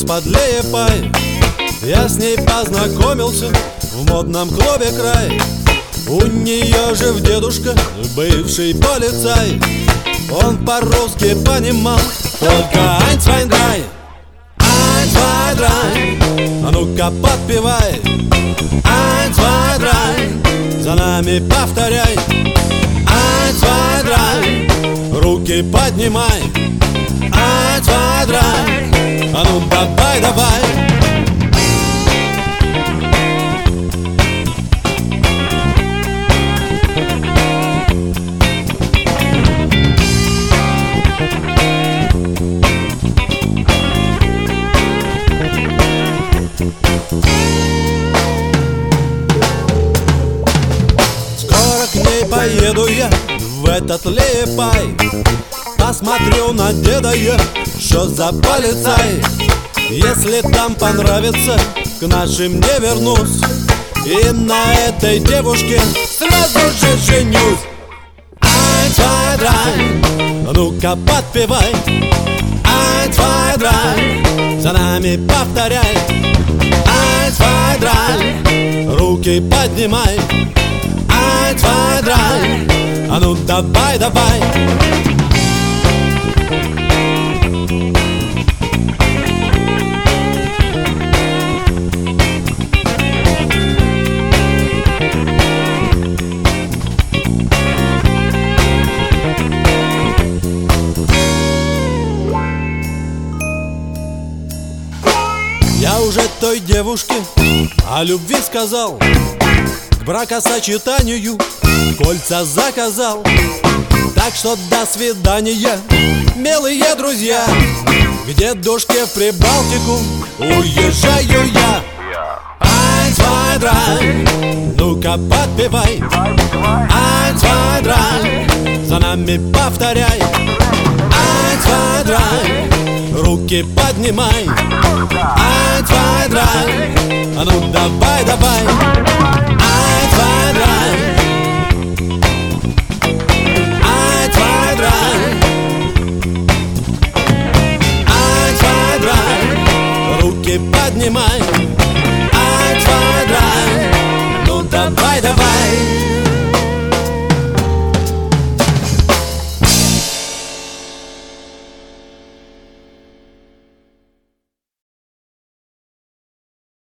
из-под Лиепай. Я с ней познакомился в модном клубе «Край». У нее же в дедушка бывший полицай. Он по-русски понимал только «Ein, zwei, drei». «Ein, zwei, drei». А ну-ка подпевай. «Ein, zwei, drei». За нами повторяй. «Ein, zwei, drei». Руки поднимай. «Ein, zwei, drei». А ну давай, давай. Скоро к ней поеду я в этот Лиепай. Посмотрю на деда я, что за полицай. Если там понравится, к нашим не вернусь. И на этой девушке сразу же женюсь. «Ein, zwei, drei». Ну-ка подпевай. «Ein, zwei, drei». За нами повторяй. «Ein, zwei, drei». Руки поднимай. «Ein, zwei, drei». А ну давай, давай. Я уже той девушке о любви сказал, к бракосочетанию кольца заказал. Так что до свидания, милые друзья. К дедушке в Прибалтику уезжаю я. «Ein, zwei, drei». Ну-ка подпевай. «Ein, zwei, drei». За нами повторяй. «Ein, zwei, drei». Руки поднимай. «Ein, zwei, drei». А ну давай, давай. «Ein, zwei, drei». «Ein, zwei, drei». «Ein, zwei, drei». Руки поднимай. «Ein, zwei, drei». Ну давай, давай.